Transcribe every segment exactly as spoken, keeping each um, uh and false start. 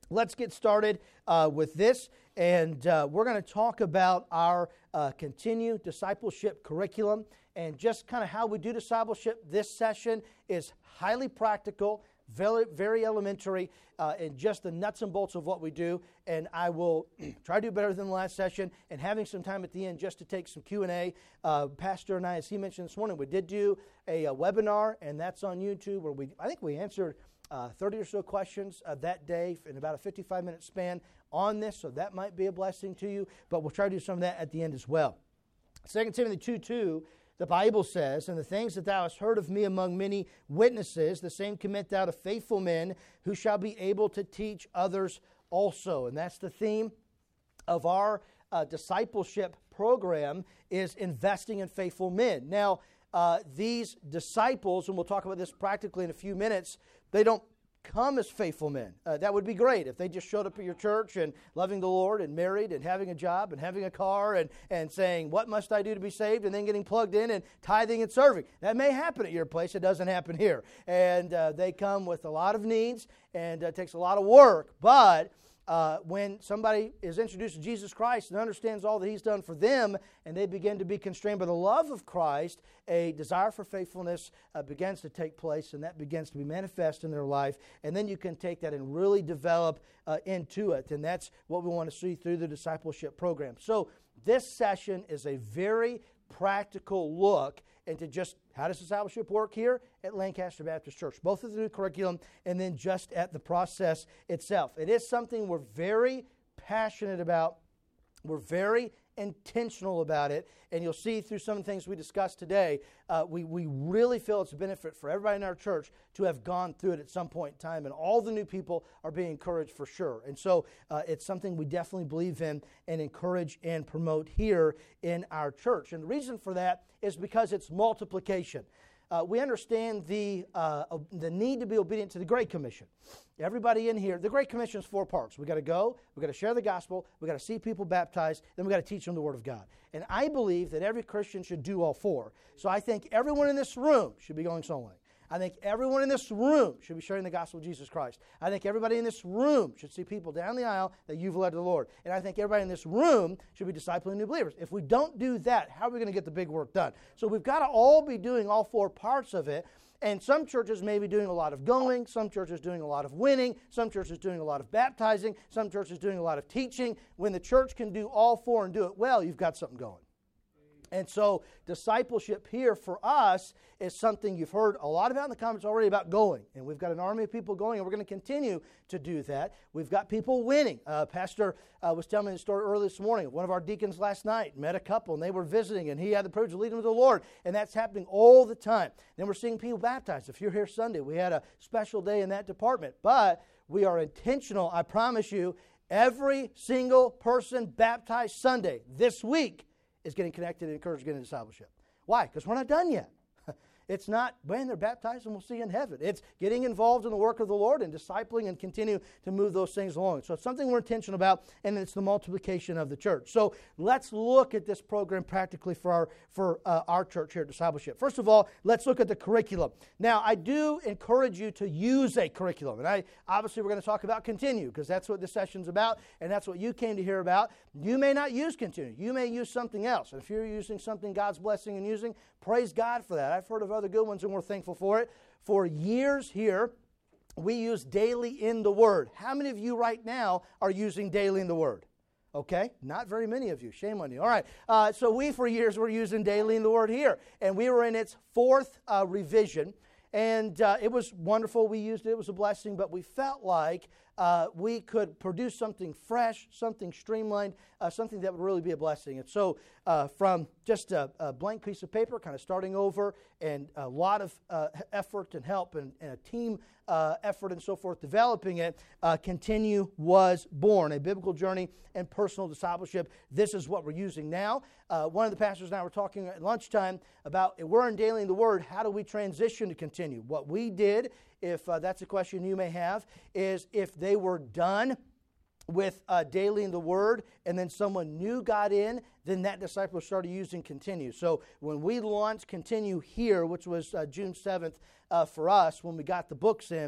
let's get started uh, with this, and uh, we're going to talk about our uh, Continue Discipleship curriculum, and just kind of how we do discipleship. This session is highly practical, very, very elementary, uh, and just the nuts and bolts of what we do. And I will try to do better than the last session, and having some time at the end just to take some Q and A. Uh, Pastor and I, as he mentioned this morning, we did do a, a webinar, and that's on YouTube, where we I think we answered uh, thirty or so questions uh, that day in about a fifty-five minute span on this, so that might be a blessing to you. But we'll try to do some of that at the end as well. Second Timothy two two. The Bible says, "And the things that thou hast heard of me among many witnesses, the same commit thou to faithful men, who shall be able to teach others also." And that's the theme of our uh, discipleship program, is investing in faithful men. Now, uh, these disciples, and we'll talk about this practically in a few minutes, they don't come as faithful men. Uh, that would be great if they just showed up at your church and loving the Lord and married and having a job and having a car and, and saying, "What must I do to be saved?" and then getting plugged in and tithing and serving. That may happen at your place. It doesn't happen here. And uh, they come with a lot of needs, and uh, it takes a lot of work. But Uh, when somebody is introduced to Jesus Christ and understands all that He's done for them, and they begin to be constrained by the love of Christ, a desire for faithfulness uh, begins to take place, and that begins to be manifest in their life. And then you can take that and really develop uh, into it. And that's what we want to see through the discipleship program. So this session is a very practical look into just how does discipleship work here at Lancaster Baptist Church, both of the new curriculum and then just at the process itself. It is something we're very passionate about. We're very intentional about it, and you'll see through some of the things we discussed today, uh, we, we really feel it's a benefit for everybody in our church to have gone through it at some point in time, and all the new people are being encouraged for sure. And so uh, it's something we definitely believe in and encourage and promote here in our church. And the reason for that is because it's multiplication. Uh, we understand the uh, the need to be obedient to the Great Commission. Everybody in here, the Great Commission is four parts. We've got to go, we've got to share the gospel, we've got to see people baptized, then we've got to teach them the Word of God. And I believe that every Christian should do all four. So I think everyone in this room should be going soul winning. I think everyone in this room should be sharing the gospel of Jesus Christ. I think everybody in this room should see people down the aisle that you've led to the Lord. And I think everybody in this room should be discipling new believers. If we don't do that, how are we going to get the big work done? So we've got to all be doing all four parts of it. And some churches may be doing a lot of going, some churches doing a lot of winning, some churches doing a lot of baptizing, some churches doing a lot of teaching. When the church can do all four and do it well, you've got something going. And so discipleship here for us is something you've heard a lot about in the comments already about going. And we've got an army of people going, and we're going to continue to do that. We've got people winning. Uh, Pastor uh, was telling me the story early this morning. One of our deacons last night met a couple, and they were visiting, and he had the privilege of leading them to the Lord. And that's happening all the time. Then we're seeing people baptized. If you're here Sunday, we had a special day in that department. But we are intentional, I promise you, every single person baptized Sunday this week is getting connected and encouraged to get into discipleship. Why? Because we're not done yet. It's not, man, they're baptized and we'll see you in heaven. It's getting involved in the work of the Lord and discipling and continue to move those things along. So it's something we're intentional about, and it's the multiplication of the church. So let's look at this program practically for our for uh, our church here at Discipleship. First of all, let's look at the curriculum. Now, I do encourage you to use a curriculum. And I obviously we're going to talk about Continue, because that's what this session's about, and that's what you came to hear about. You may not use Continue. You may use something else. And if you're using something God's blessing and using, praise God for that. I've heard of other good ones, and we're thankful for it. For years here, we use Daily in the Word. How many of you right now are using Daily in the Word? Okay, not very many of you. Shame on you. All right, uh, so we for years were using Daily in the Word here, and we were in its fourth uh, revision, and uh, it was wonderful. We used it. It was a blessing, but we felt like uh, we could produce something fresh, something streamlined, uh, something that would really be a blessing. And so uh, from just a, a blank piece of paper, kind of starting over, and a lot of uh, effort and help and, and a team uh, effort and so forth developing it, uh, Continue was born, a biblical journey and personal discipleship. This is what we're using now. Uh, one of the pastors and I were talking at lunchtime about, we're in Daily in the Word, how do we transition to Continue? What we did, if uh, that's a question you may have, is if they were done with uh, Daily in the Word, and then someone new got in, then that disciple started using Continue. So when we launched Continue here, which was uh, June seventh uh, for us, when we got the books in,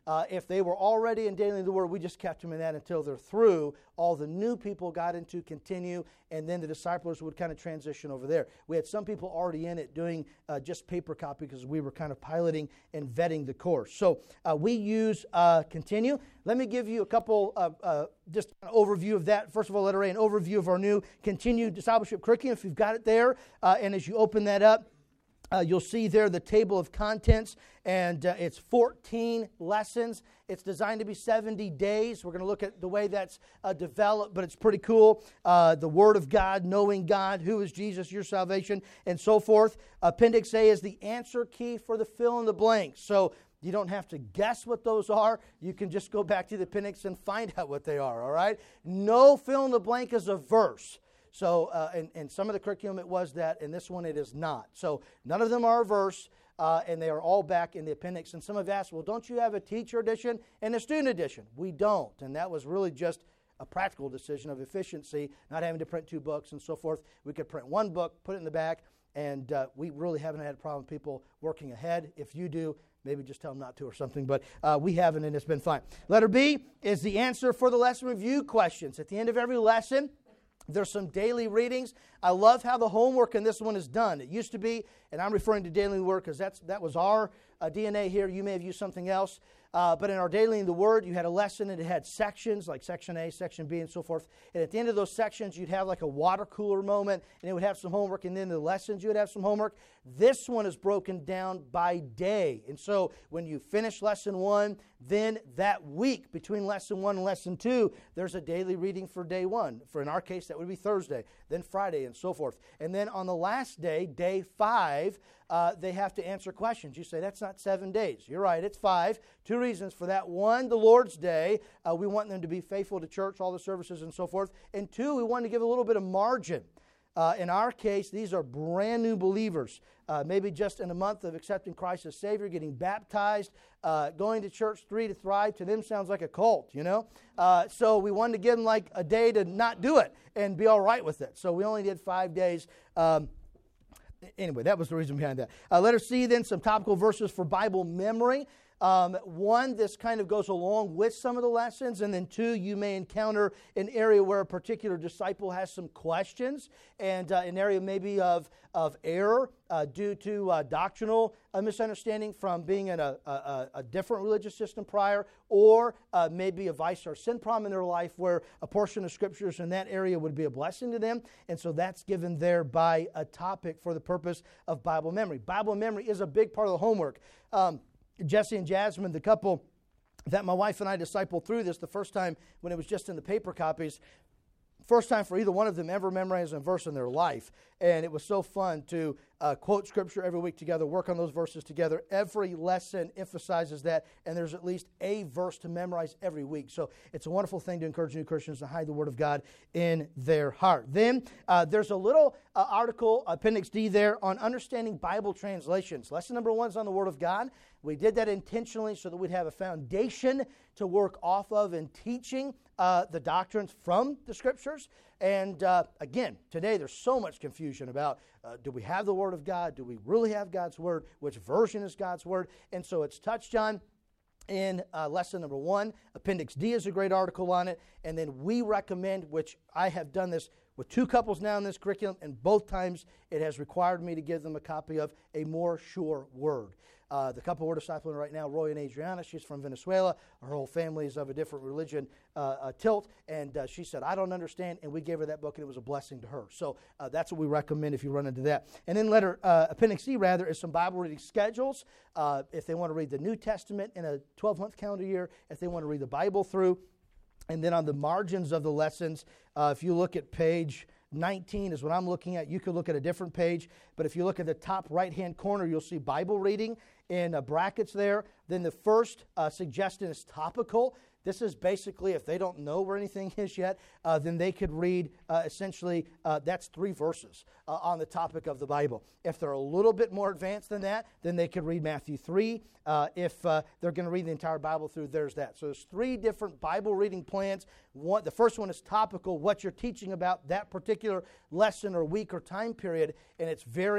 Uh, if they were already in Daily in the Word, we just kept them in that until they're through. All the new people got into continue, and then the disciples would kind of transition over there. We had some people already in it doing uh, just paper copy because we were kind of piloting and vetting the course. So uh, we use uh, continue. Let me give you a couple, uh, uh, just an overview of that. First of all, letter A, an overview of our new continued discipleship curriculum, if you've got it there. Uh, and as you open that up, Uh, you'll see there the table of contents, and uh, it's fourteen lessons. It's designed to be seventy days. We're going to look at the way that's uh, developed, but it's pretty cool. Uh, the Word of God, knowing God, who is Jesus, your salvation, and so forth. Appendix A is the answer key for the fill in the blanks. So you don't have to guess what those are. You can just go back to the appendix and find out what they are, all right? No fill in the blank is a verse. So, uh, in, in some of the curriculum it was that, in this one it is not. So, none of them are a verse, uh, and they are all back in the appendix. And some have asked, well, don't you have a teacher edition and a student edition? We don't, and that was really just a practical decision of efficiency, not having to print two books and so forth. We could print one book, put it in the back, and uh, we really haven't had a problem with people working ahead. If you do, maybe just tell them not to or something, but uh, we haven't, and it's been fine. Letter B is the answer for the lesson review questions. At the end of every lesson, there's some daily readings. I love how the homework in this one is done. It used to be, and I'm referring to daily work because that's that was our uh, D N A here. You may have used something else. Uh, but in our Daily in the Word, you had a lesson and it had sections, like section A, section B, and so forth. And at the end of those sections, you'd have like a water cooler moment, and it would have some homework, and then the lessons, you would have some homework. This one is broken down by day. And so when you finish lesson one, then that week between lesson one and lesson two, there's a daily reading for day one. For in our case, that would be Thursday, then Friday, and so forth. And then on the last day, day five, uh, they have to answer questions. You say, that's not seven days. You're right, it's five. Two reasons for that. One, the Lord's Day. Uh, we want them to be faithful to church, all the services, and so forth. And two, we want to give a little bit of margin. Uh, in our case, these are brand new believers, uh, maybe just in a month of accepting Christ as Savior, getting baptized, uh, going to church three to thrive. To them sounds like a cult, you know. Uh, so we wanted to give them like a day to not do it and be all right with it. So we only did five days. Um, anyway, that was the reason behind that. Uh, letter C, then, some topical verses for Bible memory. Um, one, this kind of goes along with some of the lessons, and then two, you may encounter an area where a particular disciple has some questions, and uh, an area maybe of, of error uh, due to uh, doctrinal uh, misunderstanding from being in a, a, a different religious system prior, or uh, maybe a vice or sin problem in their life where a portion of scriptures in that area would be a blessing to them, and so that's given there by a topic for the purpose of Bible memory. Bible memory is a big part of the homework. Um, Jesse and Jasmine, the couple that my wife and I discipled through this the first time when it was just in the paper copies, first time for either one of them ever memorizing a verse in their life. And it was so fun to uh, quote Scripture every week together, work on those verses together. Every lesson emphasizes that, and there's at least a verse to memorize every week. So it's a wonderful thing to encourage new Christians to hide the Word of God in their heart. Then uh, there's a little uh, article, Appendix D there, on understanding Bible translations. Lesson number one is on the Word of God. We did that intentionally so that we'd have a foundation to work off of in teaching uh, the doctrines from the Scriptures. And uh, again, today there's so much confusion about uh, do we have the Word of God? Do we really have God's Word? Which version is God's Word? And so it's touched on in uh, lesson number one. Appendix D is a great article on it. And then we recommend, which I have done this with two couples now in this curriculum, and both times it has required me to give them a copy of A More Sure Word. Uh, the couple we're discipling right now, Roy and Adriana, she's from Venezuela. Her whole family is of a different religion uh, uh, tilt. And uh, she said, I don't understand. And we gave her that book, and it was a blessing to her. So uh, that's what we recommend if you run into that. And then letter, uh, Appendix C, rather, is some Bible reading schedules. Uh, if they want to read the New Testament in a twelve-month calendar year, if they want to read the Bible through. And then on the margins of the lessons, uh, if you look at page nineteen is what I'm looking at. You could look at a different page, but if you look at the top right-hand corner, you'll see Bible reading in uh, brackets there. Then the first uh, suggestion is topical. This is basically, if they don't know where anything is yet, uh, then they could read uh, essentially, uh, that's three verses uh, on the topic of the Bible. If they're a little bit more advanced than that, then they could read Matthew three. Uh, if uh, they're going to read the entire Bible through, there's that. So there's three different Bible reading plans. One, the first one is topical, what you're teaching about that particular lesson or week or time period, and it's very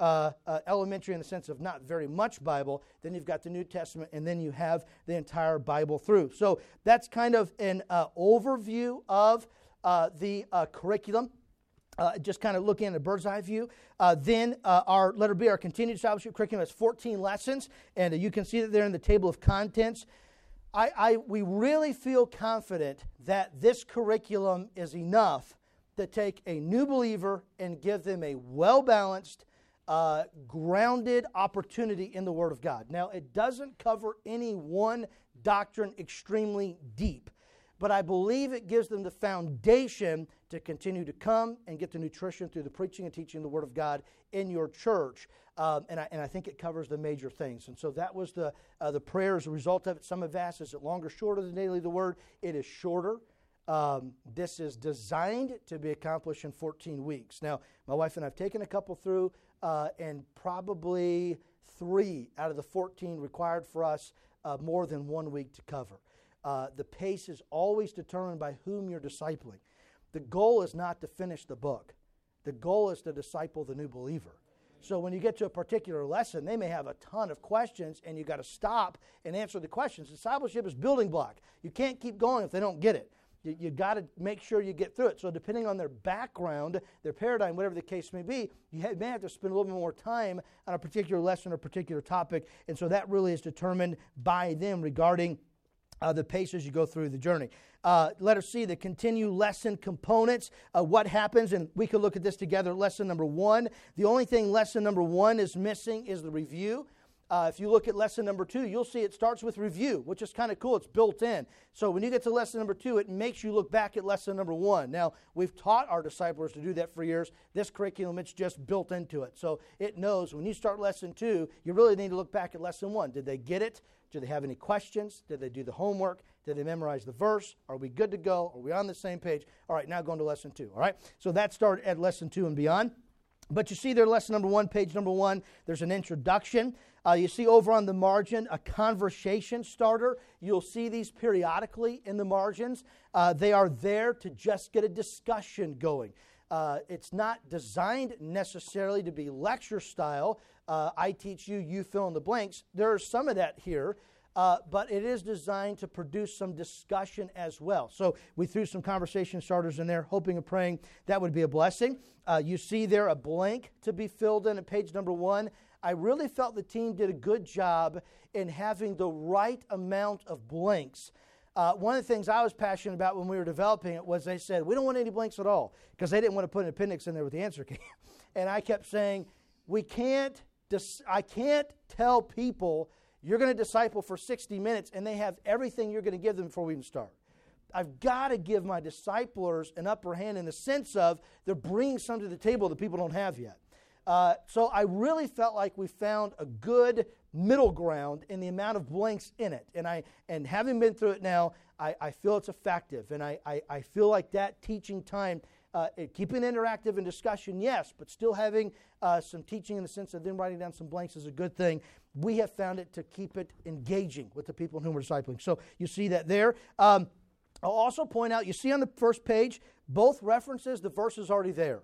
uh, uh, elementary in the sense of not very much Bible. Then you've got the New Testament, and then you have the entire Bible through. So that's kind of an uh, overview of uh, the uh, curriculum. Uh, just kind of looking at a bird's eye view. Uh, then uh, our letter B, our continued discipleship curriculum, has fourteen lessons, and uh, you can see that there in the table of contents. I, I we really feel confident that this curriculum is enough to take a new believer and give them a well-balanced, uh, grounded opportunity in the Word of God. Now, it doesn't cover any one doctrine extremely deep, but I believe it gives them the foundation to continue to come and get the nutrition through the preaching and teaching of the Word of God in your church. Um, and, I, and I think it covers the major things. And so that was the uh, the prayer as a result of it. Some have asked, is it longer, shorter than daily the Word? It is shorter. Um, this is designed to be accomplished in fourteen weeks. Now, my wife and I have taken a couple through, uh, and probably three out of the fourteen required for us uh, more than one week to cover. Uh, the pace is always determined by whom you're discipling. The goal is not to finish the book. The goal is to disciple the new believer. So when you get to a particular lesson, they may have a ton of questions, and you've got to stop and answer the questions. Discipleship is building block. You can't keep going if they don't get it. You, you got to make sure you get through it. So depending on their background, their paradigm, whatever the case may be, you have, may have to spend a little bit more time on a particular lesson or particular topic. And so that really is determined by them regarding Uh, the pace as you go through the journey. Uh, letter C, the continue lesson components. Uh, what happens, and we could look at this together. Lesson number one. The only thing lesson number one is missing is the review. Uh, if you look at lesson number two, you'll see it starts with review, which is kind of cool. It's built in. So when you get to lesson number two, it makes you look back at lesson number one. Now, we've taught our disciples to do that for years. This curriculum, it's just built into it. So it knows when you start lesson two, you really need to look back at lesson one. Did they get it? Do they have any questions? Did they do the homework? Did they memorize the verse? Are we good to go? Are we on the same page? All right, now going to lesson two. All right, so that started at lesson two and beyond. But you see there, lesson number one, page number one, there's an introduction. Uh, you see over on the margin a conversation starter. You'll see these periodically in the margins. Uh, they are there to just get a discussion going. Uh, it's not designed necessarily to be lecture style. Uh, I teach you, you fill in the blanks. There's some of that here, uh, but it is designed to produce some discussion as well. So we threw some conversation starters in there, hoping and praying that would be a blessing. Uh, you see there a blank to be filled in at page number one. I really felt the team did a good job in having the right amount of blanks. Uh, one of the things I was passionate about when we were developing it was they said, we don't want any blanks at all, because they didn't want to put an appendix in there with the answer key. And I kept saying, we can't, dis- I can't tell people you're going to disciple for sixty minutes and they have everything you're going to give them before we even start. I've got to give my disciplers an upper hand in the sense of they're bringing something to the table that people don't have yet. Uh, so I really felt like we found a good middle ground in the amount of blanks in it. And I and having been through it now, I, I feel it's effective. And I, I, I feel like that teaching time, uh, it, keeping it interactive and discussion, yes, but still having uh, some teaching in the sense of them writing down some blanks is a good thing. We have found it to keep it engaging with the people whom we're discipling. So you see that there. Um, I'll also point out, you see on the first page, both references, the verse is already there.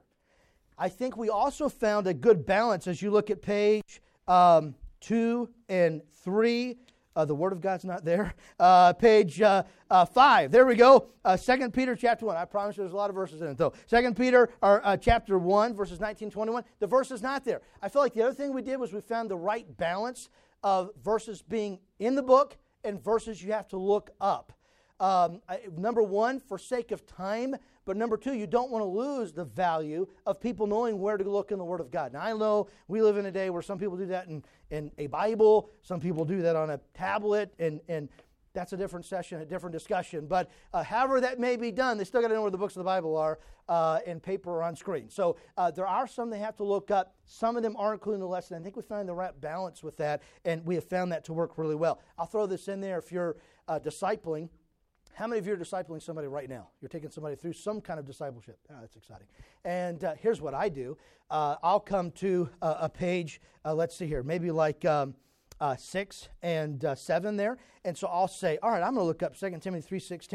I think we also found a good balance as you look at page um, two and three. Uh, the Word of God's not there. Uh, page uh, uh, five. There we go. Uh, Second Peter chapter one. I promise you there's a lot of verses in it, though. Second Peter or, uh, chapter one, verses nineteen, twenty-one. The verse is not there. I feel like the other thing we did was we found the right balance of verses being in the book and verses you have to look up. Um, I, number one, for sake of time. But number two, you don't want to lose the value of people knowing where to look in the Word of God. Now, I know we live in a day where some people do that in, in a Bible. Some people do that on a tablet, and, and that's a different session, a different discussion. But uh, however that may be done, they still got to know where the books of the Bible are uh, in paper or on screen. So uh, there are some they have to look up. Some of them are included in the lesson. I think we find the right balance with that, and we have found that to work really well. I'll throw this in there if you're uh, discipling. How many of you are discipling somebody right now? You're taking somebody through some kind of discipleship. Oh, that's exciting. And uh, here's what I do. Uh, I'll come to uh, a page, uh, let's see here, maybe like um, uh, six and uh, seven there. And so I'll say, all right, I'm going to look up Second Timothy three sixteen.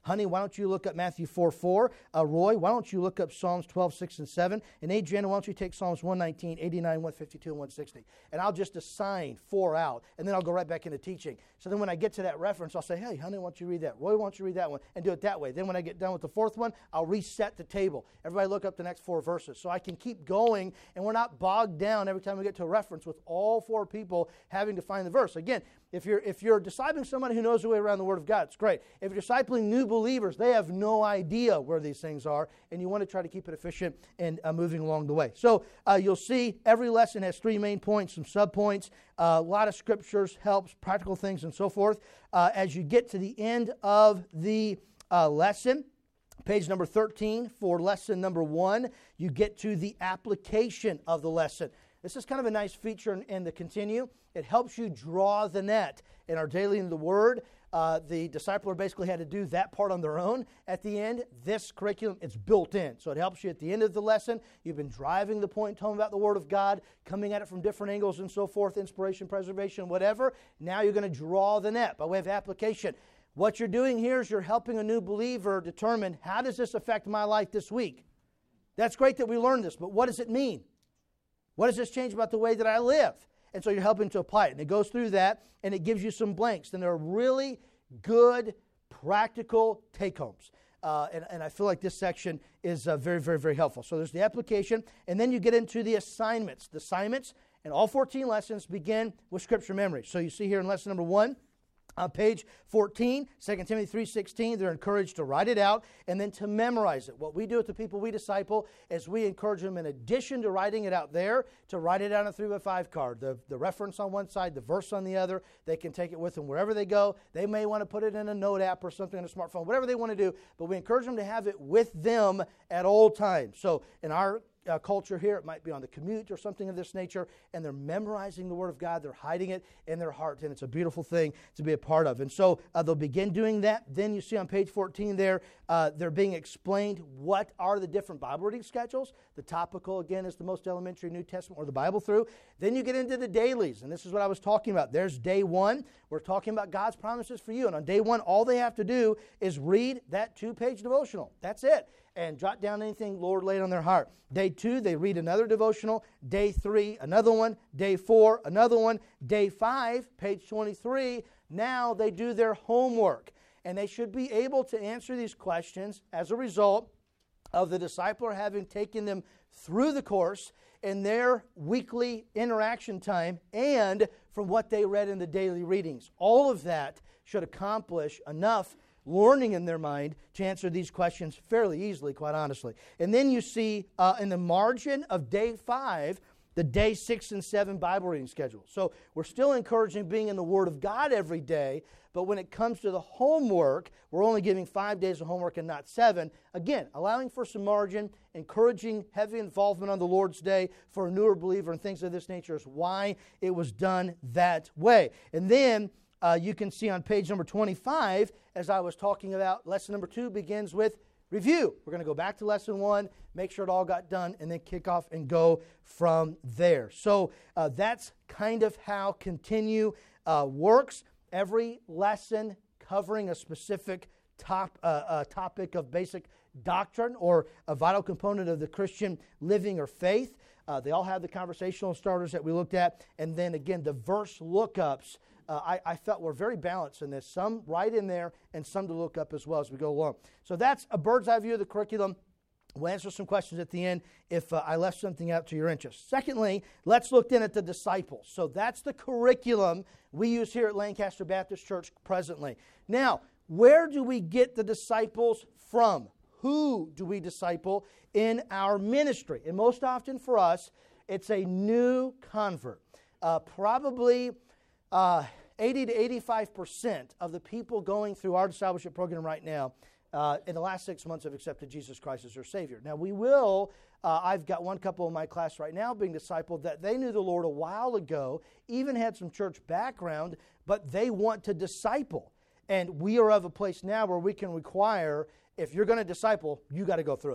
Honey, why don't you look up Matthew four four? Uh, Roy, why don't you look up Psalms twelve six and seven? And Adriana, why don't you take Psalms one nineteen, eighty-nine, one fifty-two, and one sixty? And I'll just assign four out, and then I'll go right back into teaching. So then when I get to that reference, I'll say, hey, honey, why don't you read that? Roy, why don't you read that one? And do it that way. Then when I get done with the fourth one, I'll reset the table. Everybody look up the next four verses. So I can keep going, and we're not bogged down every time we get to a reference with all four people having to find the verse. Again, if you're if you're discipling somebody who knows the way around the Word of God, it's great. If you're discipling new believers, they have no idea where these things are, and you want to try to keep it efficient and uh, moving along the way. So uh, you'll see every lesson has three main points, some subpoints, uh, a lot of scriptures, helps, practical things, and so forth. Uh, as you get to the end of the uh, lesson, page number thirteen for lesson number one, you get to the application of the lesson. This is kind of a nice feature in, in the Continue. It helps you draw the net. In our Daily in the Word, uh, the discipler basically had to do that part on their own. At the end, this curriculum, it's built in. So it helps you at the end of the lesson. You've been driving the point home about the Word of God, coming at it from different angles and so forth, inspiration, preservation, whatever. Now you're going to draw the net by way of application. What you're doing here is you're helping a new believer determine, how does this affect my life this week? That's great that we learned this, but what does it mean? What does this change about the way that I live? And so you're helping to apply it. And it goes through that, and it gives you some blanks. And they're really good, practical take-homes. Uh, and, and I feel like this section is uh, very, very, very helpful. So there's the application, and then you get into the assignments. The assignments, and all fourteen lessons begin with Scripture memory. So you see here in lesson number one, on page fourteen, Second Timothy three sixteen, they're encouraged to write it out and then to memorize it. What we do with the people we disciple is we encourage them, in addition to writing it out there, to write it on a three by five card. The, the reference on one side, the verse on the other. They can take it with them wherever they go. They may want to put it in a note app or something on a smartphone, whatever they want to do, but we encourage them to have it with them at all times. So in our Uh, culture here, it might be on the commute or something of this nature, and they're memorizing the Word of God. They're hiding it in their heart, and it's a beautiful thing to be a part of. And so uh, they'll begin doing that. Then you see on page fourteen there, uh, they're being explained what are the different Bible reading schedules. The topical, again, is the most elementary New Testament or the Bible through. Then you get into the dailies, and this is what I was talking about. There's day one. We're talking about God's promises for you. And on day one, all they have to do is read that two-page devotional. That's it. And jot down anything Lord laid on their heart. Day two, they read another devotional. Day three, another one. Day four, another one. Day five, page twenty-three, now they do their homework. And they should be able to answer these questions as a result of the discipler having taken them through the course in their weekly interaction time and from what they read in the daily readings. All of that should accomplish enough learning in their mind to answer these questions fairly easily, quite honestly. And then you see uh, in the margin of day five, the day six and seven Bible reading schedule. So we're still encouraging being in the Word of God every day, but when it comes to the homework, we're only giving five days of homework and not seven. Again, allowing for some margin, encouraging heavy involvement on the Lord's Day for a newer believer and things of this nature is why it was done that way. And then Uh, you can see on page number twenty-five, as I was talking about, lesson number two begins with review. We're going to go back to lesson one, make sure it all got done, and then kick off and go from there. So uh, that's kind of how Continue uh, works. Every lesson covering a specific top, uh, uh, topic of basic doctrine or a vital component of the Christian living or faith. Uh, they all have the conversational starters that we looked at. And then again, the verse lookups, uh, I, I felt were very balanced in this. Some right in there and some to look up as well as we go along. So that's a bird's eye view of the curriculum. We'll answer some questions at the end if uh, I left something out to your interest. Secondly, let's look then at the disciples. So that's the curriculum we use here at Lancaster Baptist Church presently. Now, where do we get the disciples from? Who do we disciple in our ministry? And most often for us, it's a new convert. Uh, probably uh, eighty to eighty-five percent of the people going through our discipleship program right now uh, in the last six months have accepted Jesus Christ as their Savior. Now we will, uh, I've got one couple in my class right now being discipled that they knew the Lord a while ago, even had some church background, but they want to disciple. And we are of a place now where we can require, if you're going to disciple, you got to go through it.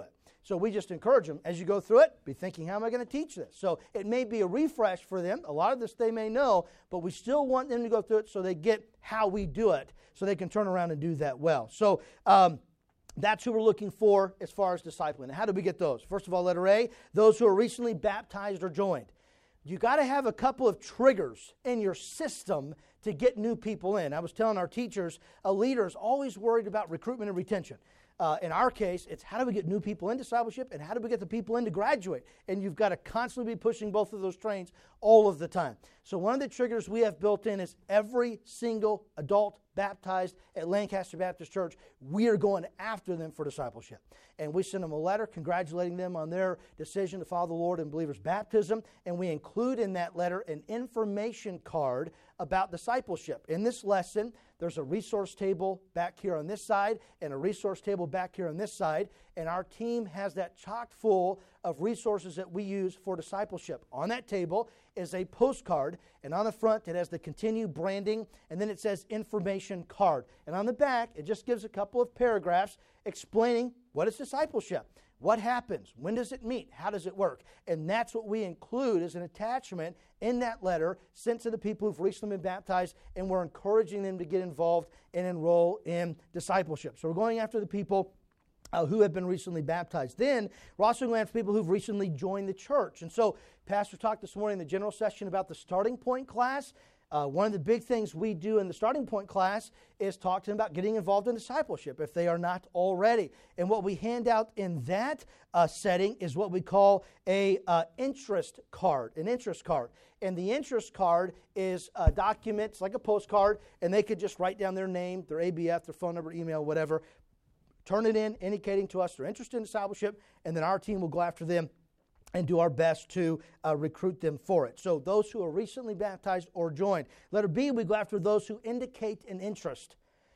So we just encourage them, as you go through it, be thinking, how am I going to teach this? So it may be a refresh for them. A lot of this they may know, but we still want them to go through it so they get how we do it, so they can turn around and do that well. So um, that's who we're looking for as far as discipling. And how do we get those? First of all, letter A, those who are recently baptized or joined. You got to have a couple of triggers in your system to get new people in. I was telling our teachers, a leader is always worried about recruitment and retention. Uh, in our case, it's how do we get new people in discipleship and how do we get the people in to graduate? And you've got to constantly be pushing both of those trains all of the time. So one of the triggers we have built in is every single adult baptized at Lancaster Baptist Church, we are going after them for discipleship. And we send them a letter congratulating them on their decision to follow the Lord in believers' baptism. And we include in that letter an information card about discipleship. In this lesson, there's a resource table back here on this side and a resource table back here on this side. And our team has that chock full of resources that we use for discipleship. On that table is a postcard, and on the front it has the Continue branding, and then it says information card. And on the back, it just gives a couple of paragraphs explaining what is discipleship. What happens? When does it meet? How does it work? And that's what we include as an attachment in that letter sent to the people who've recently been baptized, and we're encouraging them to get involved and enroll in discipleship. So we're going after the people uh, who have been recently baptized. Then we're also going after people who've recently joined the church. And so Pastor talked this morning in the general session about the starting point class. Uh, one of the big things we do in the starting point class is talk to them about getting involved in discipleship if they are not already. And what we hand out in that uh, setting is what we call a uh, interest card, an interest card. And the interest card is a document, it's like a postcard, and they could just write down their name, their A B F, their phone number, email, whatever, turn it in, indicating to us they're interested in discipleship, and then our team will go after them and do our best to uh, recruit them for it. So those who are recently baptized or joined. Letter B, we go after those who indicate an interest.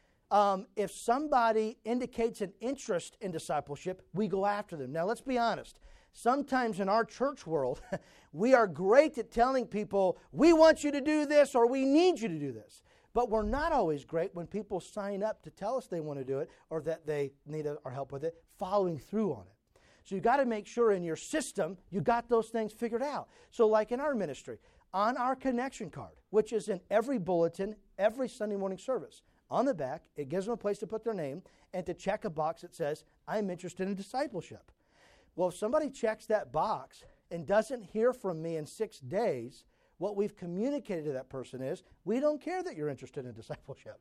Um, if somebody indicates an interest in discipleship, we go after them. Now, let's be honest. Sometimes in our church world, we are great at telling people, we want you to do this or we need you to do this. But we're not always great when people sign up to tell us they want to do it or that they need our help with it, following through on it. So you've got to make sure in your system you got those things figured out. So like in our ministry, on our connection card, which is in every bulletin, every Sunday morning service, on the back, it gives them a place to put their name and to check a box that says, I'm interested in discipleship. Well, if somebody checks that box and doesn't hear from me in six days, what we've communicated to that person is, we don't care that you're interested in discipleship.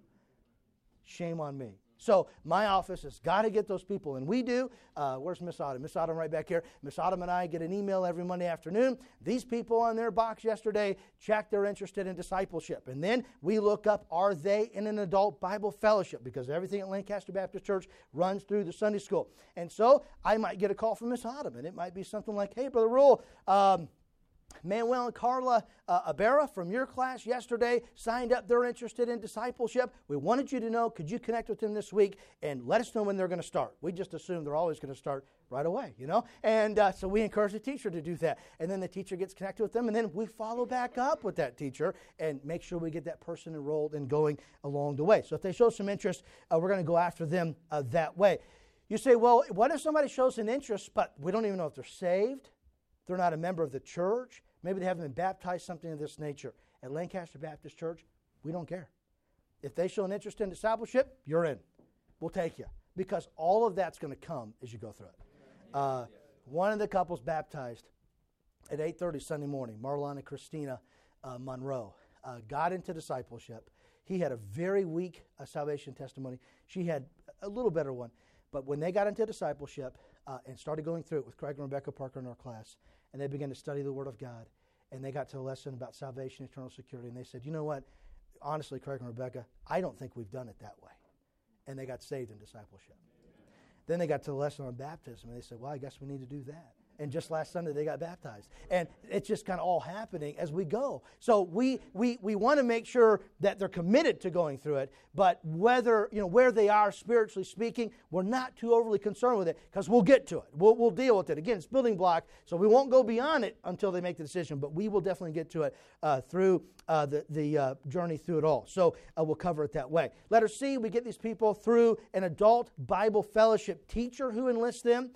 Shame on me. So my office has got to get those people, and we do. Uh, where's Miss Autumn? Miss Autumn right back here. Miss Autumn and I get an email every Monday afternoon. These people on their box yesterday checked they're interested in discipleship. And then we look up, are they in an adult Bible fellowship? Because everything at Lancaster Baptist Church runs through the Sunday school. And so I might get a call from Miss Autumn, and it might be something like, hey, Brother Rule, um, Manuel and Carla uh, Abera from your class yesterday signed up. They're interested in discipleship. We wanted you to know, could you connect with them this week and let us know when they're going to start? We just assume they're always going to start right away, you know? And uh, so we encourage the teacher to do that. And then the teacher gets connected with them, and then we follow back up with that teacher and make sure we get that person enrolled and going along the way. So if they show some interest, uh, we're going to go after them uh, that way. You say, well, what if somebody shows an interest, but we don't even know if they're saved? They're not a member of the church. Maybe they haven't been baptized, something of this nature. At Lancaster Baptist Church, we don't care. If they show an interest in discipleship, you're in. We'll take you. Because all of that's going to come as you go through it. Uh, one of the couples baptized at eight thirty Sunday morning, Marlon and Christina uh, Monroe, uh, got into discipleship. He had a very weak uh, salvation testimony. She had a little better one. But when they got into discipleship uh, and started going through it with Craig and Rebecca Parker in our class, and they began to study the Word of God, and they got to a lesson about salvation, eternal security, and they said, you know what, honestly, Craig and Rebecca, I don't think we've done it that way. And they got saved in discipleship. Then they got to the lesson on baptism, and they said, well, I guess we need to do that. And just last Sunday, they got baptized. And it's just kind of all happening as we go. So we we we want to make sure that they're committed to going through it, but whether, you know, where they are spiritually speaking, we're not too overly concerned with it because we'll get to it. We'll, we'll deal with it. Again, it's building block, so we won't go beyond it until they make the decision, but we will definitely get to it uh, through uh, the, the uh, journey through it all. So uh, we'll cover it that way. Letter C, we get these people through an adult Bible fellowship teacher who enlists them.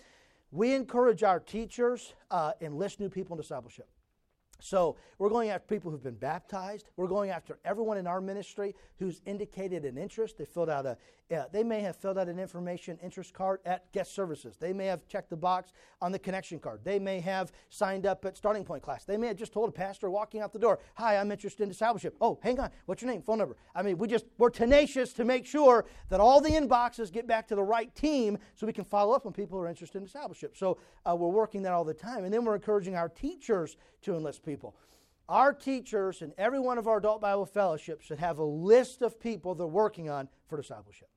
we encourage our teachers uh, enlist new people in discipleship. So we're going after people who've been baptized. We're going after everyone in our ministry who's indicated an interest. They filled out a. Uh, they may have filled out an information interest card at guest services. They may have checked the box on the connection card. They may have signed up at starting point class. They may have just told a pastor walking out the door, "Hi, I'm interested in discipleship." "Oh, hang on. What's your name? Phone number?" I mean, we just we're tenacious to make sure that all the inboxes get back to the right team so we can follow up when people are interested in discipleship. So uh, we're working that all the time, and then we're encouraging our teachers to enlist people. Our teachers and every one of our adult Bible fellowships should have a list of people they're working on for discipleship.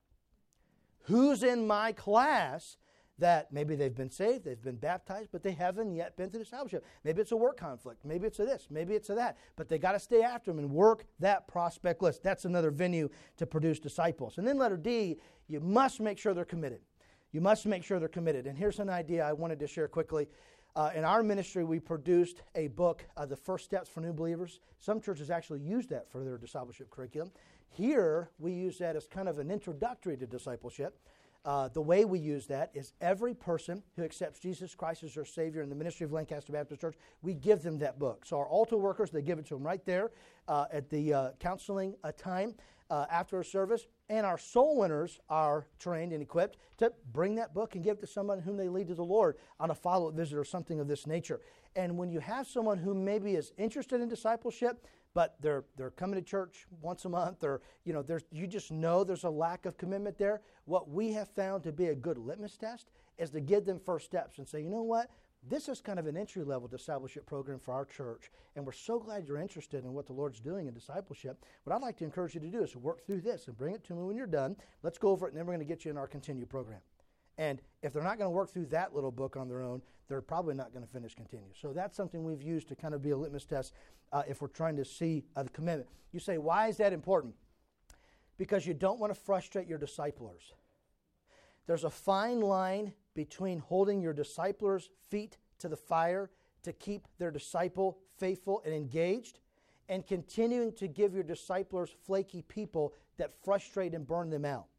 Who's in my class that maybe they've been saved, they've been baptized, but they haven't yet been to discipleship? Maybe it's a work conflict. Maybe it's a this. Maybe it's a that. But they got to stay after them and work that prospect list. That's another venue to produce disciples. And then letter D, you must make sure they're committed. You must make sure they're committed. And here's an idea I wanted to share quickly. Uh, in our ministry, we produced a book, uh, The First Steps for New Believers. Some churches actually use that for their discipleship curriculum. Here, we use that as kind of an introductory to discipleship. Uh, the way we use that is every person who accepts Jesus Christ as their Savior in the ministry of Lancaster Baptist Church, we give them that book. So our altar workers, they give it to them right there uh, at the uh, counseling uh, time uh, after a service. And our soul winners are trained and equipped to bring that book and give it to someone whom they lead to the Lord on a follow-up visit or something of this nature. And when you have someone who maybe is interested in discipleship, but they're they're coming to church once a month, or you know, there's you just know there's a lack of commitment there, what we have found to be a good litmus test is to give them first steps and say, you know what? This is kind of an entry-level discipleship program for our church, and we're so glad you're interested in what the Lord's doing in discipleship. What I'd like to encourage you to do is to work through this and bring it to me when you're done. Let's go over it, and then we're going to get you in our Continue program. And if they're not going to work through that little book on their own, they're probably not going to finish Continue. So that's something we've used to kind of be a litmus test uh, if we're trying to see uh, the commitment. You say, why is that important? Because you don't want to frustrate your disciplers. There's a fine line between holding your disciplers' feet to the fire to keep their disciple faithful and engaged, and continuing to give your disciplers flaky people that frustrate and burn them out.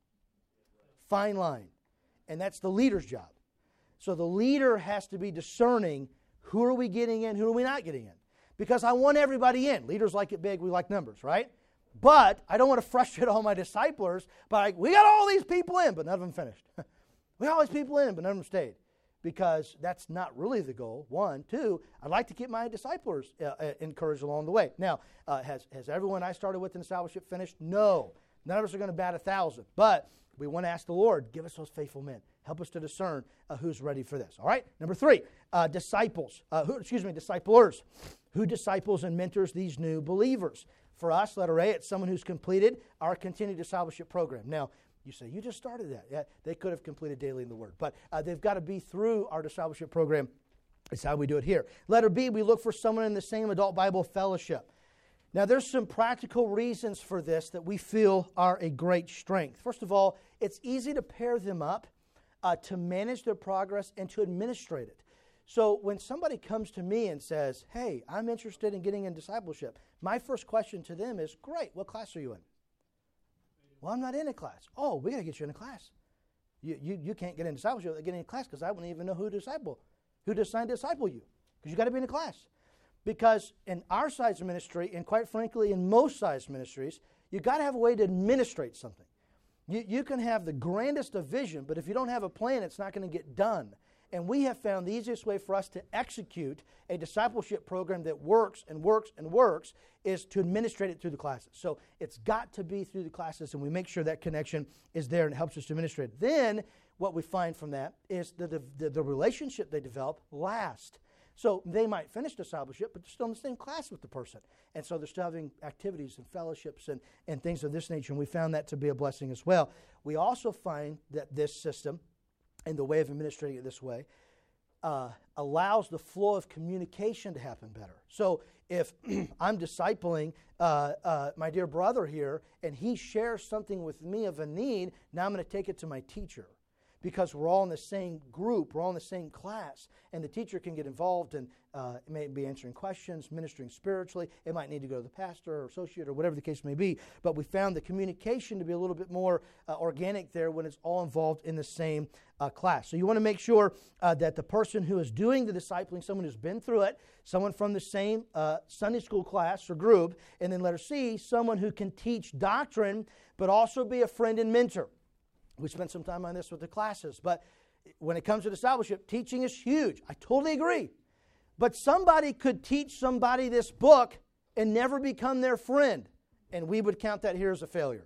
Fine line. And that's the leader's job. So the leader has to be discerning, who are we getting in, who are we not getting in? Because I want everybody in. Leaders like it big, we like numbers, right? But I don't want to frustrate all my disciplers by, like, we got all these people in, but none of them finished. We got all these people in, but none of them stayed. Because that's not really the goal, one. Two, I'd like to keep my disciplers uh, uh, encouraged along the way. Now, uh, has, has everyone I started with in discipleship finished? No. None of us are going to bat a thousand. But we want to ask the Lord, give us those faithful men. Help us to discern uh, who's ready for this. All right? Number three, uh, disciples. Uh, who, excuse me, disciplers. Who disciples and mentors these new believers? For us, letter A, it's someone who's completed our continued discipleship program. Now, you say, you just started that. Yeah, they could have completed Daily in the Word. But uh, they've got to be through our discipleship program. It's how we do it here. Letter B, we look for someone in the same adult Bible fellowship. Now, there's some practical reasons for this that we feel are a great strength. First of all, it's easy to pair them up, uh, to manage their progress, and to administrate it. So when somebody comes to me and says, hey, I'm interested in getting in discipleship, my first question to them is, great, what class are you in? Well, I'm not in a class. Oh, we got to get you in a class. You, you, you can't get in discipleship without getting in a class, because I wouldn't even know who to disciple, who to assign to disciple you, because you got to be in a class. Because in our size ministry, and quite frankly in most size ministries, you got to have a way to administrate something. You, you can have the grandest of vision, but if you don't have a plan, it's not going to get done. And we have found the easiest way for us to execute a discipleship program that works and works and works is to administrate it through the classes. So it's got to be through the classes, and we make sure that connection is there and it helps us to administrate it. Then what we find from that is that the, the, the relationship they develop lasts. So they might finish discipleship, but they're still in the same class with the person. And so they're still having activities and fellowships and, and things of this nature, and we found that to be a blessing as well. We also find that this system, and the way of administrating it this way, uh, allows the flow of communication to happen better. So if I'm discipling uh, uh, my dear brother here, and he shares something with me of a need, now I'm going to take it to my teacher. because we're all in the same group, we're all in the same class, and the teacher can get involved and uh, it may be answering questions, ministering spiritually. It might need to go to the pastor or associate or whatever the case may be, but we found the communication to be a little bit more uh, organic there when it's all involved in the same uh, class. So you want to make sure uh, that the person who is doing the discipling, someone who's been through it, someone from the same uh, Sunday school class or group, and then letter C, someone who can teach doctrine, but also be a friend and mentor. We spent some time on this with the classes, but when it comes to discipleship, teaching is huge. I totally agree. But somebody could teach somebody this book and never become their friend, and we would count that here as a failure.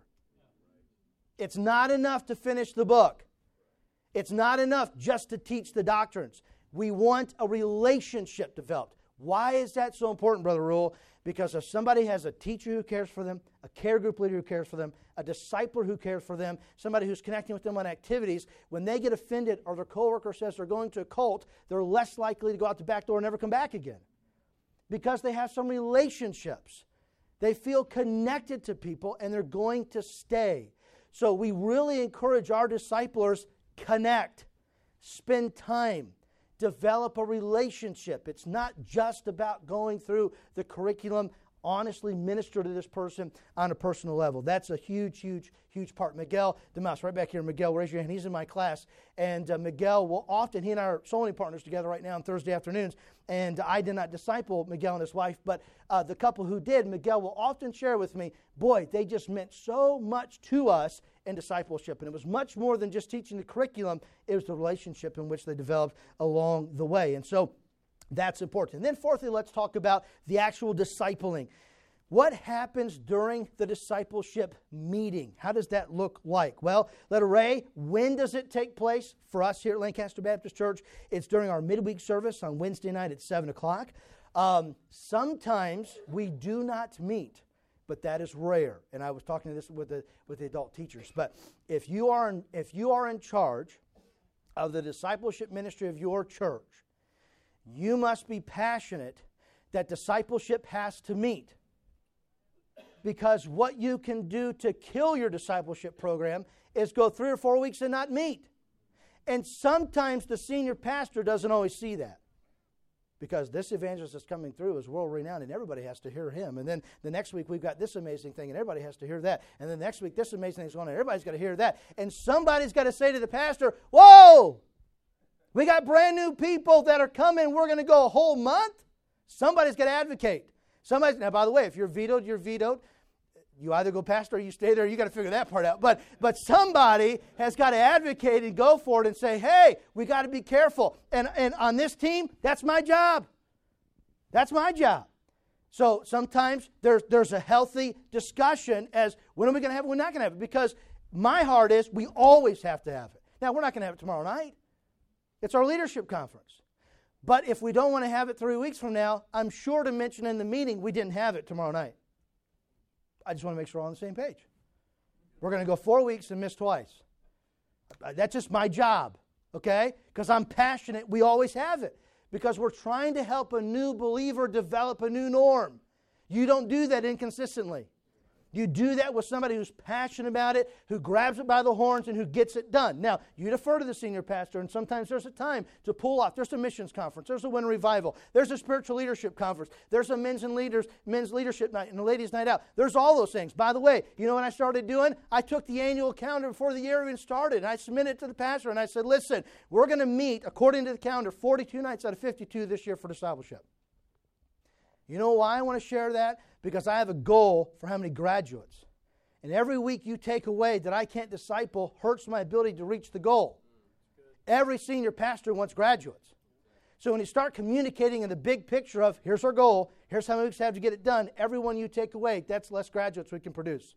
It's not enough to finish the book. It's not enough just to teach the doctrines. We want a relationship developed. Why is that so important, Brother Rule? Because if somebody has a teacher who cares for them, a care group leader who cares for them, a discipler who cares for them, somebody who's connecting with them on activities, when they get offended or their coworker says they're going to a cult, they're less likely to go out the back door and never come back again. Because they have some relationships. They feel connected to people and they're going to stay. So we really encourage our disciplers, connect, spend time, develop a relationship. It's not just about going through the curriculum. Honestly minister to this person on a personal level. That's a huge, huge, huge part. Miguel Demas, right back here. Miguel, raise your hand. He's in my class. And uh, Miguel will often, he and I are soul winning partners together right now on Thursday afternoons. And I did not disciple Miguel and his wife, but uh, the couple who did, Miguel will often share with me, boy, they just meant so much to us in discipleship. And it was much more than just teaching the curriculum. It was the relationship in which they developed along the way. And so that's important. And then fourthly, let's talk about the actual discipling. What happens during the discipleship meeting? How does that look like? Well, letter A, when does it take place? For us here at Lancaster Baptist Church, it's during our midweek service on Wednesday night at seven o'clock. Um, sometimes we do not meet, but that is rare. And I was talking to this with the with the adult teachers. But if you are in, if you are in charge of the discipleship ministry of your church, you must be passionate that discipleship has to meet. Because what you can do to kill your discipleship program is go three or four weeks and not meet. And sometimes the senior pastor doesn't always see that. Because this evangelist that's coming through is world renowned and everybody has to hear him. And then the next week we've got this amazing thing and everybody has to hear that. And then next week this amazing thing is going on and everybody's got to hear that. And somebody's got to say to the pastor, whoa! We got brand new people that are coming. We're going to go a whole month. Somebody's got to advocate. Somebody's, now, by the way, if you're vetoed, you're vetoed. You either go pastor or you stay there. You got to figure that part out. But but somebody has got to advocate and go for it and say, hey, we got to be careful. And and on this team, that's my job. That's my job. So sometimes there's there's a healthy discussion as when are we going to have it? We're not going to have it because my heart is we always have to have it. Now we're not going to have it tomorrow night. It's our leadership conference. But if we don't want to have it three weeks from now, I'm sure to mention in the meeting we didn't have it tomorrow night. I just want to make sure we're on the same page. We're going to go four weeks and miss twice. That's just my job, okay? Because I'm passionate. We always have it. Because we're trying to help a new believer develop a new norm. You don't do that inconsistently. You do that with somebody who's passionate about it, who grabs it by the horns, and who gets it done. Now, you defer to the senior pastor, and sometimes there's a time to pull off. There's a missions conference. There's a winter revival. There's a spiritual leadership conference. There's a men's and leaders, men's leadership night and a ladies' night out. There's all those things. By the way, you know what I started doing? I took the annual calendar before the year even started, and I submitted it to the pastor, and I said, listen, we're going to meet, according to the calendar, forty-two nights out of fifty-two this year for discipleship. You know why I want to share that? Because I have a goal for how many graduates. And every week you take away that I can't disciple hurts my ability to reach the goal. Every senior pastor wants graduates. So when you start communicating in the big picture of, here's our goal, here's how many weeks we have to get it done, every one you take away, that's less graduates we can produce.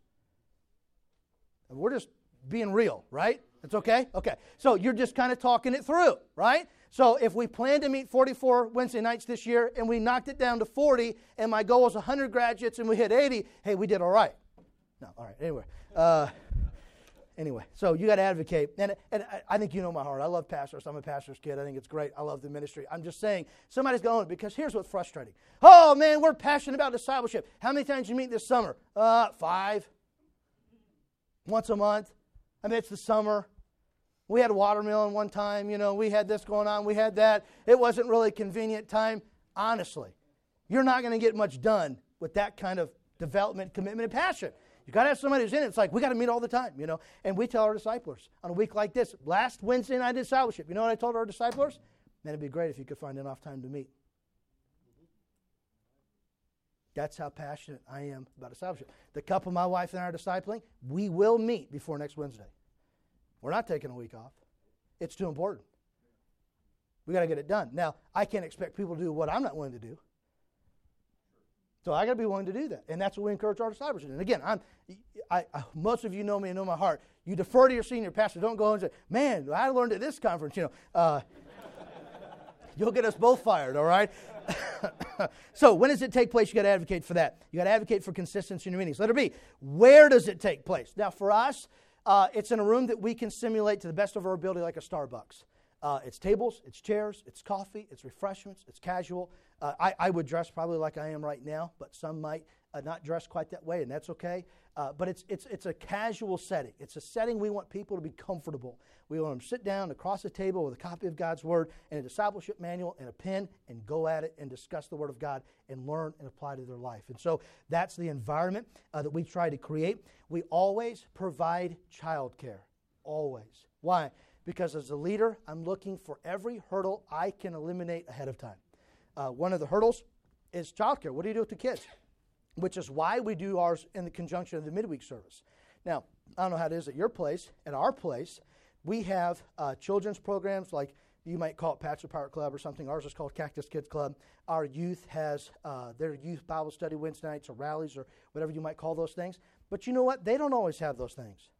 And we're just being real, right? That's okay? Okay. So you're just kind of talking it through, right? So if we plan to meet forty-four Wednesday nights this year and we knocked it down to forty and my goal was one hundred graduates and we hit eighty, hey, we did all right. No, all right. Anyway, uh, anyway, so you got to advocate. And, and I, I think you know my heart. I love pastors. I'm a pastor's kid. I think it's great. I love the ministry. I'm just saying somebody's going, because here's what's frustrating. Oh, man, we're passionate about discipleship. How many times did you meet this summer? Uh, five. Once a month. I mean, it's the summer. We had a watermelon one time, you know, we had this going on, we had that. It wasn't really convenient time. Honestly, you're not going to get much done with that kind of development, commitment, and passion. You got to have somebody who's in it. It's like, we got to meet all the time, you know. And we tell our disciplers on a week like this, last Wednesday night discipleship, you know what I told our disciplers? Man, it'd be great if you could find enough time to meet. That's how passionate I am about discipleship. The couple my wife and I are discipling, we will meet before next Wednesday. We're not taking a week off. It's too important. We got to get it done. Now, I can't expect people to do what I'm not willing to do. So I got to be willing to do that. And that's what we encourage our disciples in. And again, I'm, I, I, most of you know me and know my heart. You defer to your senior pastor. Don't go and say, man, I learned at this conference, you know. Uh, you'll get us both fired, all right? So when does it take place? You got to advocate for that. You got to advocate for consistency in your meetings. Letter B, where does it take place? Now, for us, uh, it's in a room that we can simulate to the best of our ability like a Starbucks. Uh, it's tables, it's chairs, it's coffee, it's refreshments, it's casual. Uh, I, I would dress probably like I am right now, but some might uh, not dress quite that way, and that's okay. Uh, but it's it's it's a casual setting. It's a setting we want people to be comfortable. We want them to sit down across the table with a copy of God's Word and a discipleship manual and a pen and go at it and discuss the Word of God and learn and apply to their life. And so that's the environment uh, that we try to create. We always provide childcare, always. Why? Because as a leader, I'm looking for every hurdle I can eliminate ahead of time. Uh, one of the hurdles is childcare. What do you do with the kids? Which is why we do ours in the conjunction of the midweek service. Now, I don't know how it is at your place. At our place, we have uh, children's programs like you might call it Patch the Pirate Club or something. Ours is called Cactus Kids Club. Our youth has uh, their youth Bible study Wednesday nights or rallies or whatever you might call those things. But you know what? They don't always have those things.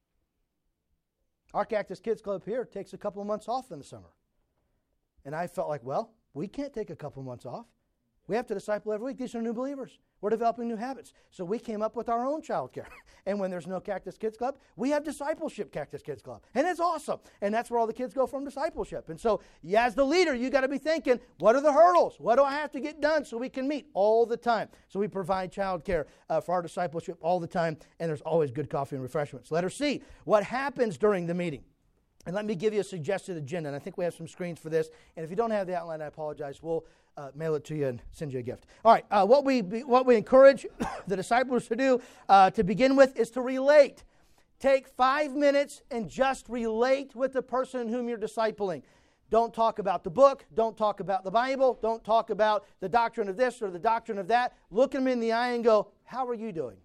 Our Cactus Kids Club here takes a couple of months off in the summer. And I felt like, well, we can't take a couple of months off. We have to disciple every week. These are new believers. We're developing new habits. So we came up with our own child care. And when there's no Cactus Kids Club, we have Discipleship Cactus Kids Club. And it's awesome. And that's where all the kids go from discipleship. And so yeah, as the leader, you got to be thinking, what are the hurdles? What do I have to get done so we can meet all the time? So we provide child care uh, for our discipleship all the time. And there's always good coffee and refreshments. Letter C, what happens during the meeting? And let me give you a suggested agenda. And I think we have some screens for this. And if you don't have the outline, I apologize. We'll uh, mail it to you and send you a gift. All right. Uh, what we what we encourage the disciples to do uh, to begin with is to relate. Take five minutes and just relate with the person whom you're discipling. Don't talk about the book. Don't talk about the Bible. Don't talk about the doctrine of this or the doctrine of that. Look them in the eye and go, how are you doing?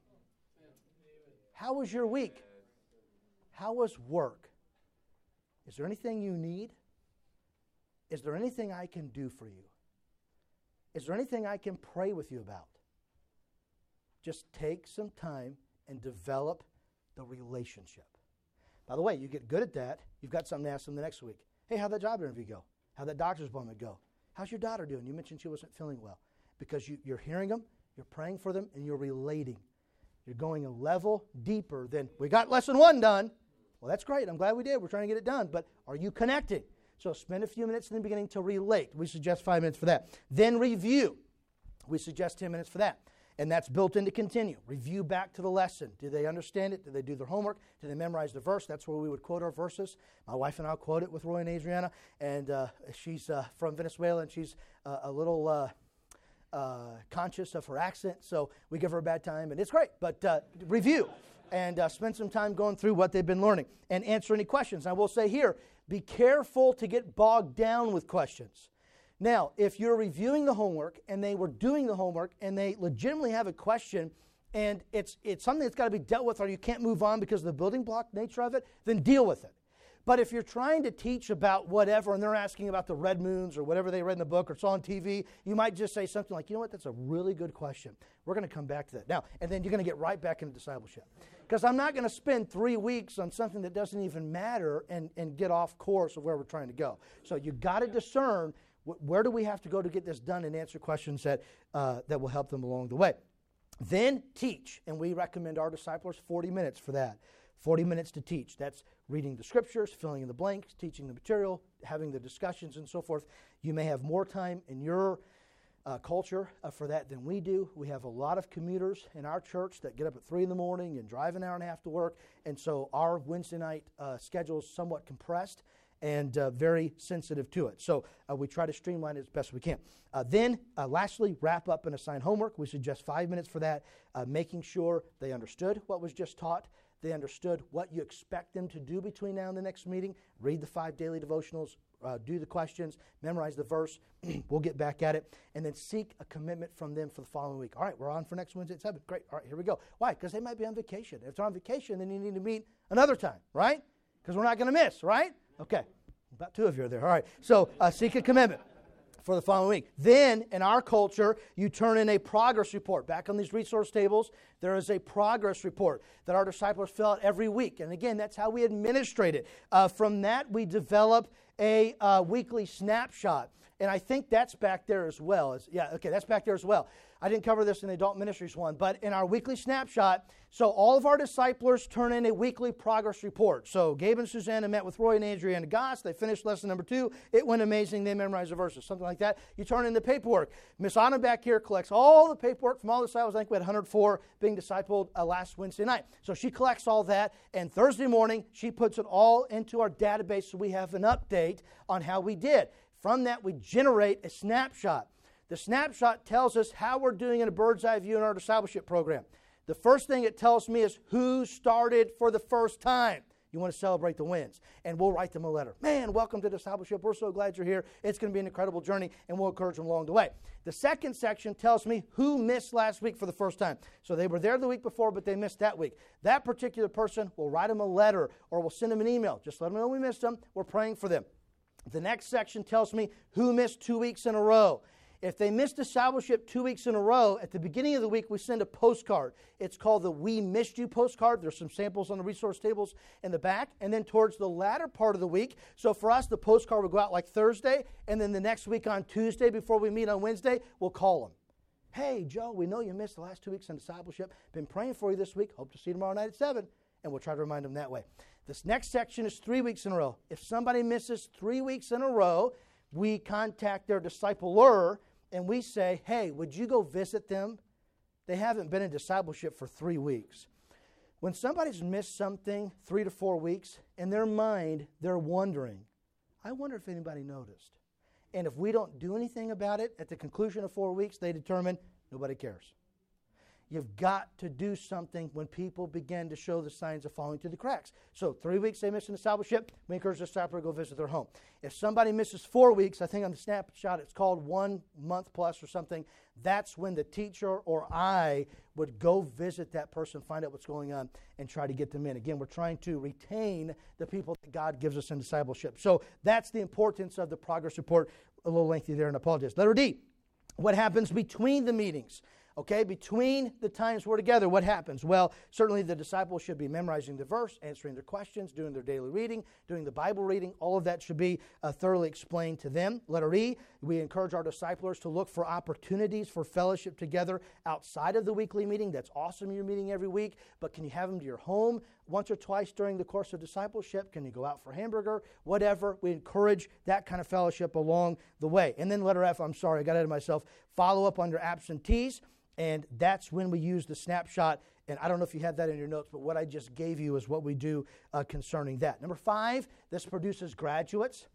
How was your week? How was work? Is there anything you need? Is there anything I can do for you? Is there anything I can pray with you about? Just take some time and develop the relationship. By the way, you get good at that, you've got something to ask them the next week. Hey, how'd that job interview go? How'd that doctor's appointment go? How's your daughter doing? You mentioned she wasn't feeling well. Because you, you're hearing them, you're praying for them, and you're relating. You're going a level deeper than, we got lesson one done. Well, that's great. I'm glad we did. We're trying to get it done. But are you connecting? So spend a few minutes in the beginning to relate. We suggest five minutes for that. Then review. We suggest ten minutes for that. And that's built in to continue. Review back to the lesson. Did they understand it? Did they do their homework? Did they memorize the verse? That's where we would quote our verses. My wife and I will quote it with Roy and Adriana. And uh, she's uh, from Venezuela, and she's uh, a little uh, uh, conscious of her accent. So we give her a bad time, and it's great. But uh, review. And uh, spend some time going through what they've been learning and answer any questions. I will say here, be careful to get bogged down with questions. Now, if you're reviewing the homework and they were doing the homework and they legitimately have a question and it's it's something that's got to be dealt with or you can't move on because of the building block nature of it, then deal with it. But if you're trying to teach about whatever and they're asking about the red moons or whatever they read in the book or saw on T V, you might just say something like, you know what, that's a really good question. We're going to come back to that. Now, and then you're going to get right back into discipleship. Because I'm not going to spend three weeks on something that doesn't even matter and, and get off course of where we're trying to go. So you've got to discern wh- where do we have to go to get this done and answer questions that, uh, that will help them along the way. Then teach. And we recommend our disciples forty minutes for that. forty minutes to teach. That's reading the scriptures, filling in the blanks, teaching the material, having the discussions and so forth. You may have more time in your uh, culture uh, for that than we do. We have a lot of commuters in our church that get up at three in the morning and drive an hour and a half to work, and so our Wednesday night uh, schedule is somewhat compressed and uh, very sensitive to it. So uh, we try to streamline it as best we can. Uh, then, uh, lastly, wrap up and assign homework. We suggest five minutes for that, uh, making sure they understood what was just taught. They understood what you expect them to do between now and the next meeting. Read the five daily devotionals, uh, do the questions, memorize the verse. We'll get back at it. And then seek a commitment from them for the following week. All right, we're on for next Wednesday at seven. Great. All right, here we go. Why? Because they might be on vacation. If they're on vacation, then you need to meet another time, right? Because we're not going to miss, right? Okay. About two of you are there. All right. So uh, seek a commitment for the following week. Then, in our culture, you turn in a progress report. Back on these resource tables, there is a progress report that our disciples fill out every week. And again, that's how we administrate it. Uh, from that, we develop a uh, weekly snapshot. And I think that's back there as well. It's, yeah, okay, that's back there as well. I didn't cover this in the adult ministries one, but in our weekly snapshot, so all of our disciplers turn in a weekly progress report. So Gabe and Susanna met with Roy and Adriana Goss. They finished lesson number two. It went amazing. They memorized the verses, something like that. You turn in the paperwork. Miss Anna back here collects all the paperwork from all the disciples. I think we had one hundred four being discipled uh, last Wednesday night. So she collects all that, and Thursday morning, she puts it all into our database so we have an update on how we did. From that, we generate a snapshot. The snapshot tells us how we're doing in a bird's eye view in our discipleship program. The first thing it tells me is who started for the first time. You want to celebrate the wins. And we'll write them a letter. Man, welcome to discipleship. We're so glad you're here. It's going to be an incredible journey, and we'll encourage them along the way. The second section tells me who missed last week for the first time. So they were there the week before, but they missed that week. That particular person, will write them a letter, or we'll send them an email. Just let them know we missed them. We're praying for them. The next section tells me who missed two weeks in a row. If they missed discipleship two weeks in a row, at the beginning of the week, we send a postcard. It's called the We Missed You postcard. There's some samples on the resource tables in the back. And then towards the latter part of the week, so for us, the postcard will go out like Thursday, and then the next week on Tuesday, before we meet on Wednesday, we'll call them. Hey, Joe, we know you missed the last two weeks in discipleship. Been praying for you this week. Hope to see you tomorrow night at seven. And we'll try to remind them that way. This next section is three weeks in a row. If somebody misses three weeks in a row, we contact their discipler and we say, hey, would you go visit them? They haven't been in discipleship for three weeks. When somebody's missed something three to four weeks, in their mind, they're wondering, I wonder if anybody noticed. And if we don't do anything about it, at the conclusion of four weeks, they determine nobody cares. You've got to do something when people begin to show the signs of falling through the cracks. So three weeks they miss in discipleship, we encourage the discipler to go visit their home. If somebody misses four weeks, I think on the snapshot it's called one month plus or something, that's when the teacher or I would go visit that person, find out what's going on, and try to get them in. Again, we're trying to retain the people that God gives us in discipleship. So that's the importance of the progress report. A little lengthy there, and I apologize. Letter D, what happens between the meetings? Okay, between the times we're together, what happens? Well, certainly the disciples should be memorizing the verse, answering their questions, doing their daily reading, doing the Bible reading. All of that should be uh, thoroughly explained to them. Letter E, we encourage our disciplers to look for opportunities for fellowship together outside of the weekly meeting. That's awesome you're meeting every week, but can you have them to your home once or twice during the course of discipleship? Can you go out for hamburger? Whatever. We encourage that kind of fellowship along the way. And then letter F, I'm sorry, I got ahead of myself. Follow up on your absentees. And that's when we use the snapshot. And I don't know if you have that in your notes, but what I just gave you is what we do uh, concerning that. Number five, this produces graduates.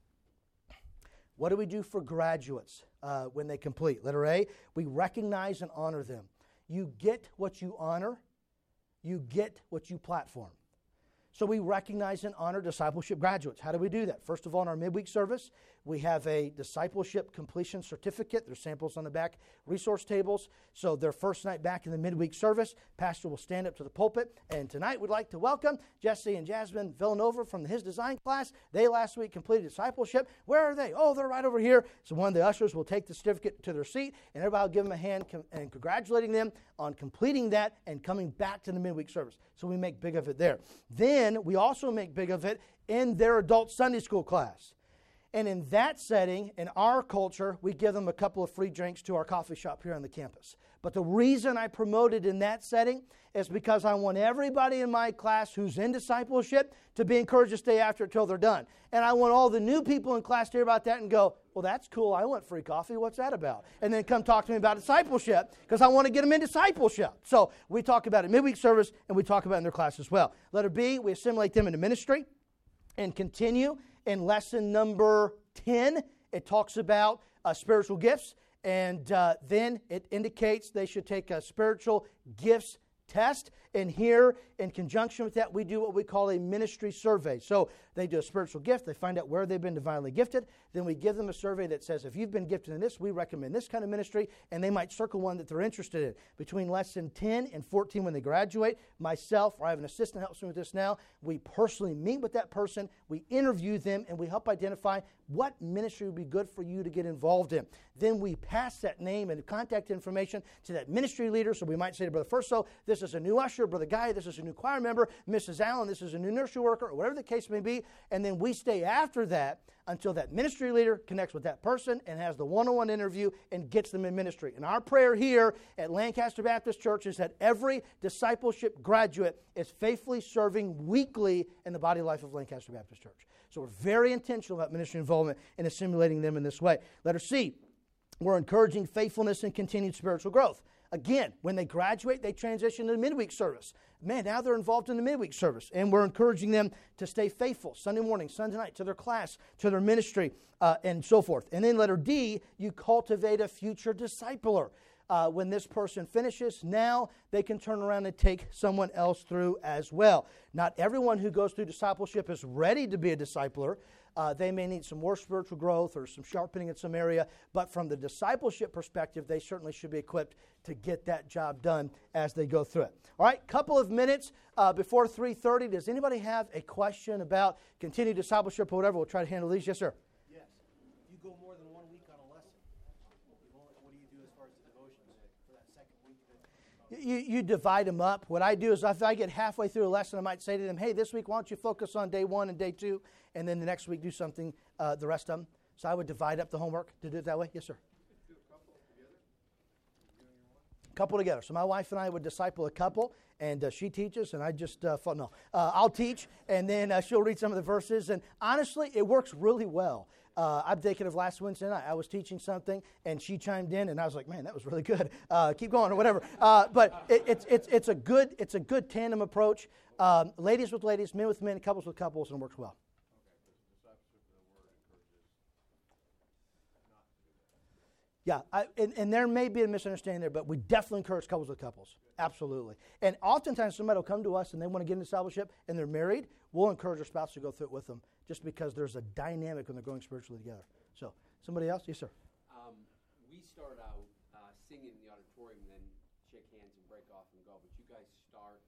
What do we do for graduates uh, when they complete? Letter A, we recognize and honor them. You get what you honor. You get what you platform. So we recognize and honor discipleship graduates. How do we do that? First of all, in our midweek service, we have a discipleship completion certificate. There's samples on the back resource tables. So their first night back in the midweek service, pastor will stand up to the pulpit. And tonight we'd like to welcome Jesse and Jasmine Villanova from his design class. They last week completed discipleship. Where are they? Oh, they're right over here. So one of the ushers will take the certificate to their seat, and everybody will give them a hand com- and congratulating them on completing that and coming back to the midweek service. So we make big of it there. Then we also make big of it in their adult Sunday school class. And in that setting, in our culture, we give them a couple of free drinks to our coffee shop here on the campus. But the reason I promote it in that setting is because I want everybody in my class who's in discipleship to be encouraged to stay after it till they're done. And I want all the new people in class to hear about that and go, well, that's cool. I want free coffee. What's that about? And then come talk to me about discipleship because I want to get them in discipleship. So we talk about it in midweek service and we talk about it in their class as well. Letter B, we assimilate them into ministry and continue. In lesson number ten, it talks about uh, spiritual gifts, and uh, then it indicates they should take a spiritual gifts test. And here, in conjunction with that, we do what we call a ministry survey. So they do a spiritual gift. They find out where they've been divinely gifted. Then we give them a survey that says, if you've been gifted in this, we recommend this kind of ministry. And they might circle one that they're interested in. Between lesson ten and fourteen, when they graduate, myself, or I have an assistant that helps me with this now, we personally meet with that person. We interview them, and we help identify what ministry would be good for you to get involved in. Then we pass that name and contact information to that ministry leader. So we might say to Brother Furso, this is a new usher. Brother Guy, this is a new choir member. Missus Allen, this is a new nursery worker, or whatever the case may be. And then we stay after that until that ministry leader connects with that person and has the one-on-one interview and gets them in ministry. And our prayer here at Lancaster Baptist Church is that every discipleship graduate is faithfully serving weekly in the body life of Lancaster Baptist Church. So we're very intentional about ministry involvement and assimilating them in this way. Letter C, we're encouraging faithfulness and continued spiritual growth. Again, when they graduate, they transition to the midweek service. Man, now they're involved in the midweek service, and we're encouraging them to stay faithful Sunday morning, Sunday night, to their class, to their ministry, uh, and so forth. And then letter D, you cultivate a future discipler. Uh, when this person finishes, now they can turn around and take someone else through as well. Not everyone who goes through discipleship is ready to be a discipler. Uh, they may need some more spiritual growth or some sharpening in some area, but from the discipleship perspective, they certainly should be equipped to get that job done as they go through it. All right, couple of minutes uh, before three thirty. Does anybody have a question about continued discipleship or whatever? We'll try to handle these. Yes, sir. Yes. You go more than one week on a lesson. What do you do as far as the devotions for that second week? You, you divide them up. What I do is if I get halfway through a lesson, I might say to them, hey, this week, why don't you focus on day one and day two, and then the next week do something, uh, the rest of them. So I would divide up the homework to do it that way. Yes, sir. Do a couple together? Couple together. So my wife and I would disciple a couple, and uh, she teaches, and I just, uh, fo- no, uh, I'll teach, and then uh, she'll read some of the verses. And honestly, it works really well. Uh, I'm thinking of last Wednesday night. I was teaching something, and she chimed in, and I was like, "Man, that was really good. Uh, keep going, or whatever." Uh, but it, it's it's it's a good it's a good tandem approach. Um, ladies with ladies, men with men, couples with couples, and it works well. Yeah, I, and, and there may be a misunderstanding there, but we definitely encourage couples with couples. Absolutely. And oftentimes somebody will come to us and they want to get into discipleship and they're married. We'll encourage our spouse to go through it with them just because there's a dynamic when they're growing spiritually together. So, somebody else? Yes, sir. Um, we start out uh, singing in the auditorium, then shake hands and break off and go. But you guys start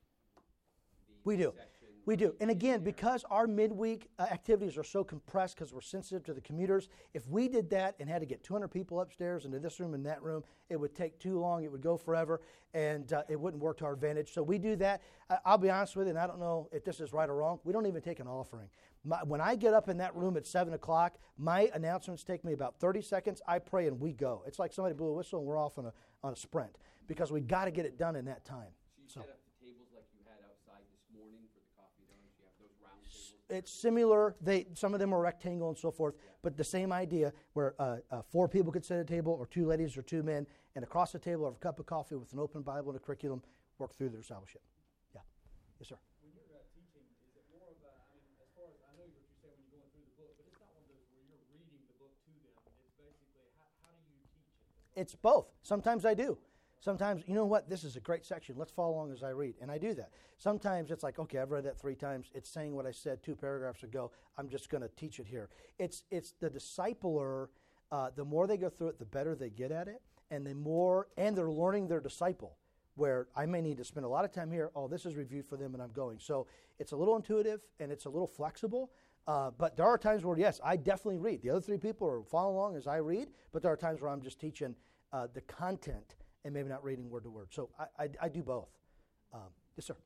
the We do. session We do. And again, there. because our midweek uh, activities are so compressed because we're sensitive to the commuters, if we did that and had to get two hundred people upstairs into this room and that room, it would take too long. It would go forever, and uh, it wouldn't work to our advantage. So we do that. I, I'll be honest with you, and I don't know if this is right or wrong. We don't even take an offering. My, when I get up in that room at seven o'clock, my announcements take me about thirty seconds. I pray and we go. It's like somebody blew a whistle and we're off on a, on a sprint because we got to get it done in that time. So you set up the tables like you had outside this morning for the coffee donuts? You have those round tables? It's similar. They some of them are rectangle and so forth, yeah. But the same idea where uh, uh, four people could sit at a table, or two ladies or two men, and across the table have a cup of coffee with an open Bible and a curriculum, work through their discipleship. Yeah. Yes, sir. When you're uh, teaching, is it more of a, I mean, as far as, I know what you say when you're going through the book, but it's not one of those where you're reading the book to them. It's basically, how, how do you teach it? It's both. Sometimes I do. Sometimes, you know what, this is a great section. Let's follow along as I read. And I do that. Sometimes it's like, okay, I've read that three times. It's saying what I said two paragraphs ago. I'm just going to teach it here. It's it's the discipler, uh, the more they go through it, the better they get at it. And the more, and they're learning their disciple, where I may need to spend a lot of time here. Oh, this is reviewed for them and I'm going. So it's a little intuitive and it's a little flexible. Uh, but there are times where, yes, I definitely read. The other three people are following along as I read. But there are times where I'm just teaching uh, the content and maybe not reading word to word. So I, I, I do both. Um, yes, sir. Do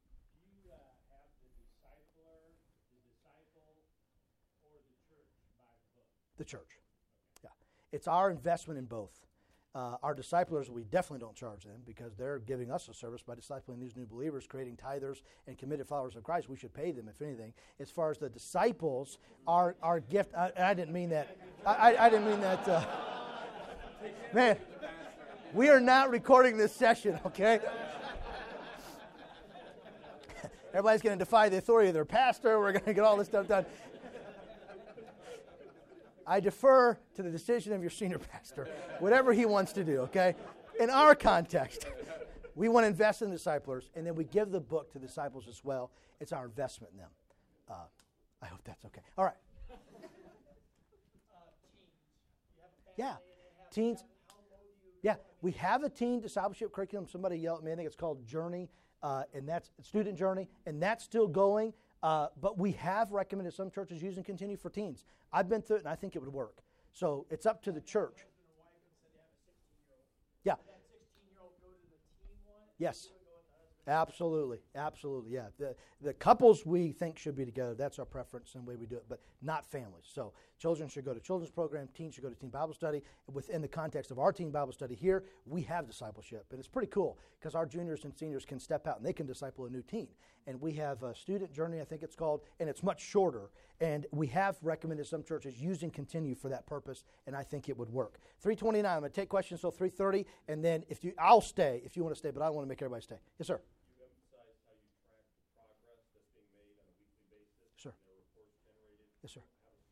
you uh, have the discipler, the disciple, or the church by the book? The church. Yeah. It's our investment in both. Uh, our disciplers, we definitely don't charge them because they're giving us a service by discipling these new believers, creating tithers and committed followers of Christ. We should pay them, if anything. As far as the disciples, our our gift, I, I didn't mean that. I, I, I didn't mean that. Uh, man, we are not recording this session, okay? Everybody's going to defy the authority of their pastor. We're going to get all this stuff done. I defer to the decision of your senior pastor, whatever he wants to do, okay? In our context, we want to invest in disciplers, and then we give the book to disciples as well. It's our investment in them. Uh, I hope that's okay. All right. Yeah. Teens. Yeah, we have a teen discipleship curriculum. Somebody yelled at me. I think it's called Journey, uh, and that's Student Journey, and that's still going. Uh, but we have recommended some churches use and continue for teens. I've been through it, and I think it would work. So it's up to the church. Yeah. Yes. Absolutely, absolutely, yeah. The the couples we think should be together. That's our preference and the way we do it, but not families. So children should go to children's program. Teens should go to teen Bible study. Within the context of our teen Bible study here, we have discipleship, and it's pretty cool because our juniors and seniors can step out and they can disciple a new teen. And we have a student journey, I think it's called, and it's much shorter. And we have recommended some churches using continue for that purpose, and I think it would work. three twenty-nine. I'm going to take questions till three thirty, and then if you, I'll stay if you want to stay, but I want to make everybody stay. Yes, sir. Yes, sir.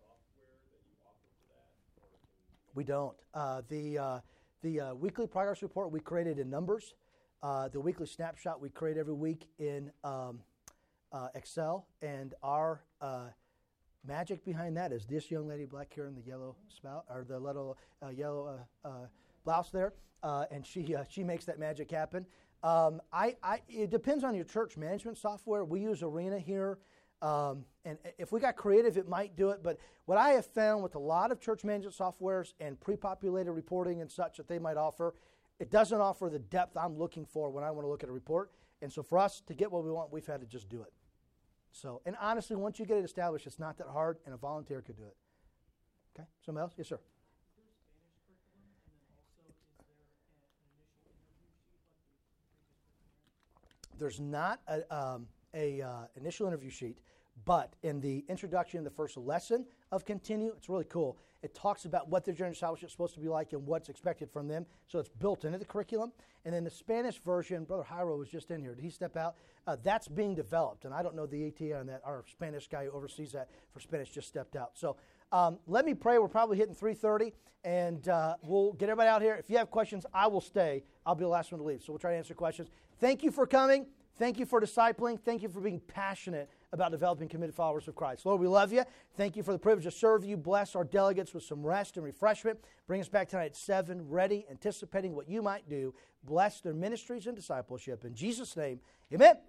We don't. Uh, the uh, the uh, weekly progress report we created in Numbers. Uh, the weekly snapshot we create every week in um, uh, Excel. And our uh, magic behind that is this young lady, black hair and the yellow spout, or the little uh, yellow uh, uh, blouse there. Uh, and she uh, she makes that magic happen. Um, I, I it depends on your church management software. We use Arena here. Um, and if we got creative, it might do it. But what I have found with a lot of church management softwares and pre-populated reporting and such that they might offer, it doesn't offer the depth I'm looking for when I want to look at a report. And so for us to get what we want, we've had to just do it. So, and honestly, once you get it established, it's not that hard, and a volunteer could do it. Okay? Somebody else? Yes, sir. There's not a, um, a uh, initial interview sheet, but in the introduction, the first lesson of Continue, it's really cool. It talks about what their journey discipleship is supposed to be like and what's expected from them. So it's built into the curriculum. And then the Spanish version, Brother Jairo was just in here. Did he step out? Uh, that's being developed. And I don't know the A T on that. Our Spanish guy who oversees that for Spanish just stepped out. So um, let me pray. We're probably hitting three thirty, and uh, we'll get everybody out here. If you have questions, I will stay. I'll be the last one to leave. So we'll try to answer questions. Thank you for coming. Thank you for discipling. Thank you for being passionate about developing committed followers of Christ. Lord, we love you. Thank you for the privilege to serve you. Bless our delegates with some rest and refreshment. Bring us back tonight at seven, ready, anticipating what you might do. Bless their ministries and discipleship. In Jesus' name, amen.